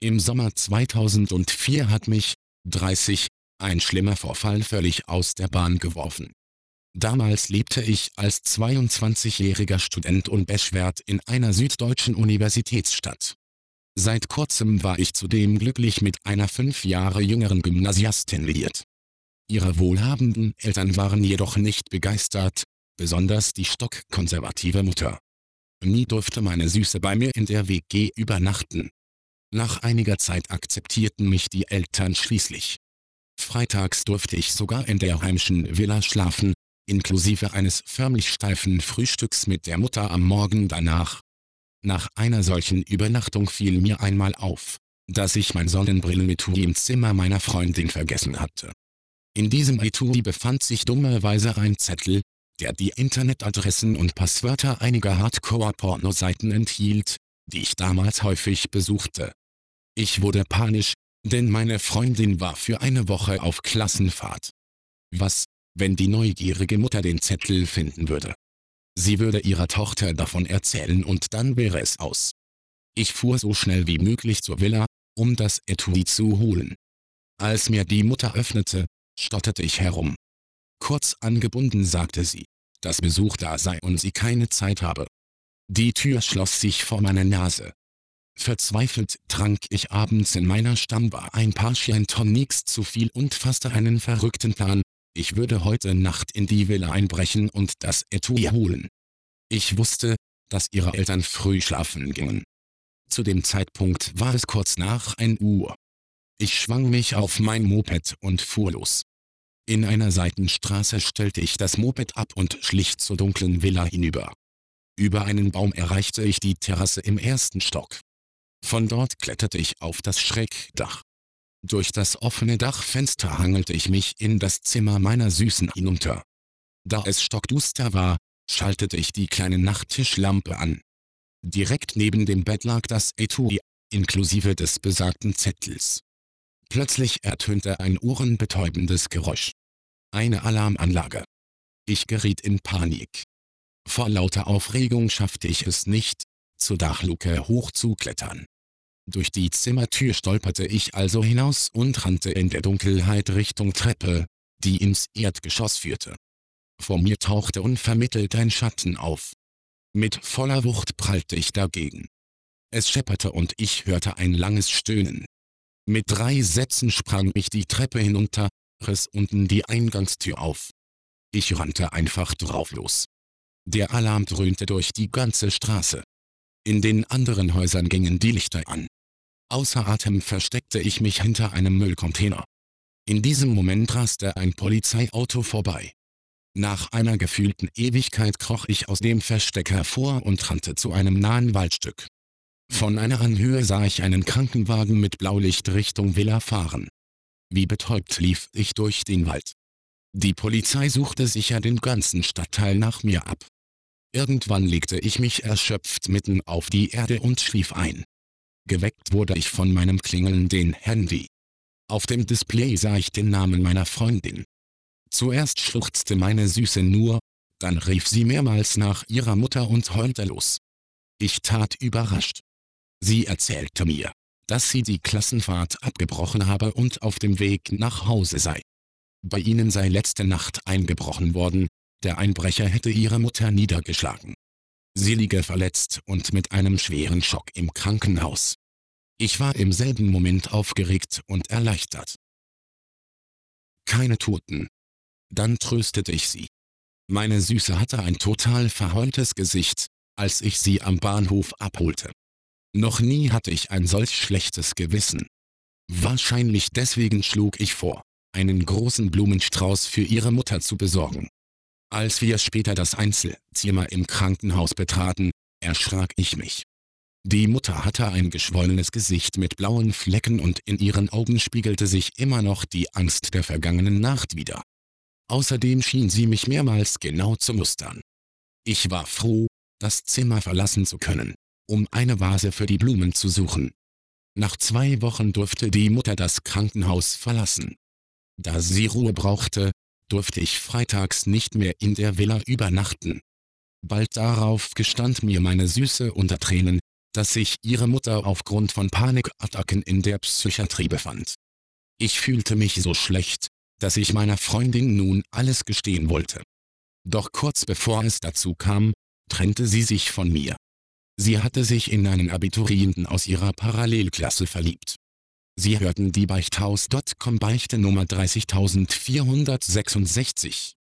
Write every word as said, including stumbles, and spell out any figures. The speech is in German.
Im Sommer zweitausendvier hat mich, dreißig, ein schlimmer Vorfall völlig aus der Bahn geworfen. Damals lebte ich als zweiundzwanzigjähriger Student unbeschwert in einer süddeutschen Universitätsstadt. Seit kurzem war ich zudem glücklich mit einer fünf Jahre jüngeren Gymnasiastin liiert. Ihre wohlhabenden Eltern waren jedoch nicht begeistert, besonders die stockkonservative Mutter. Nie durfte meine Süße bei mir in der W G übernachten. Nach einiger Zeit akzeptierten mich die Eltern schließlich. Freitags durfte ich sogar in der heimischen Villa schlafen, inklusive eines förmlich steifen Frühstücks mit der Mutter am Morgen danach. Nach einer solchen Übernachtung fiel mir einmal auf, dass ich mein Sonnenbrillenetui im Zimmer meiner Freundin vergessen hatte. In diesem Etui befand sich dummerweise ein Zettel, der die Internetadressen und Passwörter einiger Hardcore-Pornoseiten enthielt, die ich damals häufig besuchte. Ich wurde panisch, denn meine Freundin war für eine Woche auf Klassenfahrt. Was, wenn die neugierige Mutter den Zettel finden würde? Sie würde ihrer Tochter davon erzählen und dann wäre es aus. Ich fuhr so schnell wie möglich zur Villa, um das Etui zu holen. Als mir die Mutter öffnete, stotterte ich herum. Kurz angebunden sagte sie, dass Besuch da sei und sie keine Zeit habe. Die Tür schloss sich vor meiner Nase. Verzweifelt trank ich abends in meiner Stammbar ein paar Gin Tonics zu viel und fasste einen verrückten Plan: Ich würde heute Nacht in die Villa einbrechen und das Etui holen. Ich wusste, dass ihre Eltern früh schlafen gingen. Zu dem Zeitpunkt war es kurz nach ein Uhr. Ich schwang mich auf mein Moped und fuhr los. In einer Seitenstraße stellte ich das Moped ab und schlich zur dunklen Villa hinüber. Über einen Baum erreichte ich die Terrasse im ersten Stock. Von dort kletterte ich auf das Schrägdach. Durch das offene Dachfenster hangelte ich mich in das Zimmer meiner Süßen hinunter. Da es stockduster war, schaltete ich die kleine Nachttischlampe an. Direkt neben dem Bett lag das Etui, inklusive des besagten Zettels. Plötzlich ertönte ein ohrenbetäubendes Geräusch. Eine Alarmanlage. Ich geriet in Panik. Vor lauter Aufregung schaffte ich es nicht, zur Dachluke hochzuklettern. Durch die Zimmertür stolperte ich also hinaus und rannte in der Dunkelheit Richtung Treppe, die ins Erdgeschoss führte. Vor mir tauchte unvermittelt ein Schatten auf. Mit voller Wucht prallte ich dagegen. Es schepperte und ich hörte ein langes Stöhnen. Mit drei Sätzen sprang ich die Treppe hinunter, riss unten die Eingangstür auf. Ich rannte einfach drauf los. Der Alarm dröhnte durch die ganze Straße. In den anderen Häusern gingen die Lichter an. Außer Atem versteckte ich mich hinter einem Müllcontainer. In diesem Moment raste ein Polizeiauto vorbei. Nach einer gefühlten Ewigkeit kroch ich aus dem Versteck hervor und rannte zu einem nahen Waldstück. Von einer Anhöhe sah ich einen Krankenwagen mit Blaulicht Richtung Villa fahren. Wie betäubt lief ich durch den Wald. Die Polizei suchte sicher den ganzen Stadtteil nach mir ab. Irgendwann legte ich mich erschöpft mitten auf die Erde und schlief ein. Geweckt wurde ich von meinem klingelnden Handy. Auf dem Display sah ich den Namen meiner Freundin. Zuerst schluchzte meine Süße nur, dann rief sie mehrmals nach ihrer Mutter und heulte los. Ich tat überrascht. Sie erzählte mir, dass sie die Klassenfahrt abgebrochen habe und auf dem Weg nach Hause sei. Bei ihnen sei letzte Nacht eingebrochen worden, der Einbrecher hätte ihre Mutter niedergeschlagen. Sie liege verletzt und mit einem schweren Schock im Krankenhaus. Ich war im selben Moment aufgeregt und erleichtert. Keine Toten. Dann tröstete ich sie. Meine Süße hatte ein total verheultes Gesicht, als ich sie am Bahnhof abholte. Noch nie hatte ich ein solch schlechtes Gewissen. Wahrscheinlich deswegen schlug ich vor, einen großen Blumenstrauß für ihre Mutter zu besorgen. Als wir später das Einzelzimmer im Krankenhaus betraten, erschrak ich mich. Die Mutter hatte ein geschwollenes Gesicht mit blauen Flecken und in ihren Augen spiegelte sich immer noch die Angst der vergangenen Nacht wider. Außerdem schien sie mich mehrmals genau zu mustern. Ich war froh, das Zimmer verlassen zu können, um eine Vase für die Blumen zu suchen. Nach zwei Wochen durfte die Mutter das Krankenhaus verlassen. Da sie Ruhe brauchte, durfte ich freitags nicht mehr in der Villa übernachten. Bald darauf gestand mir meine Süße unter Tränen, dass sich ihre Mutter aufgrund von Panikattacken in der Psychiatrie befand. Ich fühlte mich so schlecht, dass ich meiner Freundin nun alles gestehen wollte. Doch kurz bevor es dazu kam, trennte sie sich von mir. Sie hatte sich in einen Abiturienten aus ihrer Parallelklasse verliebt. Sie hörten die Beichthaus Punkt com Beichte Nummer dreißigtausendvierhundertsechsundsechzig.